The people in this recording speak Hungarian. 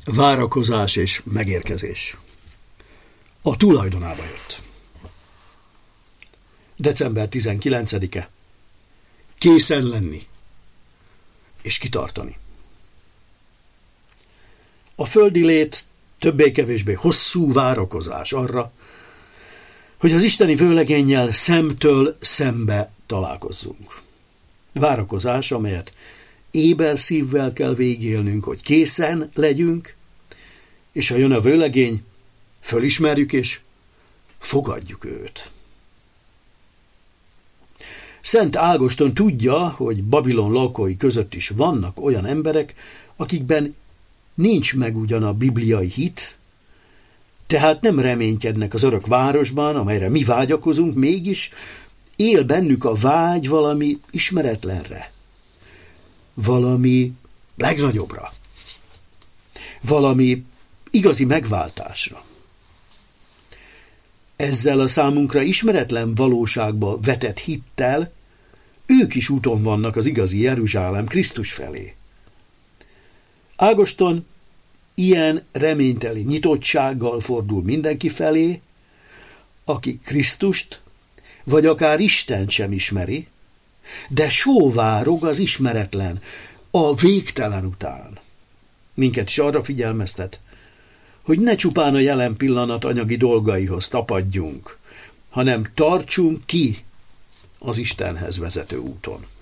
Várakozás és megérkezés. A tulajdonába jött. December 19-e. Készen lenni és kitartani. A földi lét többé-kevésbé hosszú várakozás arra, hogy az isteni vőlegénnyel szemtől szembe találkozzunk. Várakozás, amelyet éber szívvel kell végélnünk, hogy készen legyünk, és ha jön a vőlegény, fölismerjük és fogadjuk őt. Szent Ágoston tudja, hogy Babilon lakói között is vannak olyan emberek, akikben nincs meg ugyan a bibliai hit, tehát nem reménykednek az örök városban, amelyre mi vágyakozunk, mégis él bennük a vágy valami ismeretlenre, valami legnagyobbra, valami igazi megváltásra. Ezzel a számunkra ismeretlen valóságba vetett hittel ők is úton vannak az igazi Jeruzsálem Krisztus felé. Ágoston ilyen reményteli nyitottsággal fordul mindenki felé, aki Krisztust, vagy akár Istent sem ismeri, de sóvárog az ismeretlen, a végtelen után. Minket is arra figyelmeztet, hogy ne csupán a jelen pillanat anyagi dolgaihoz tapadjunk, hanem tartsunk ki az Istenhez vezető úton.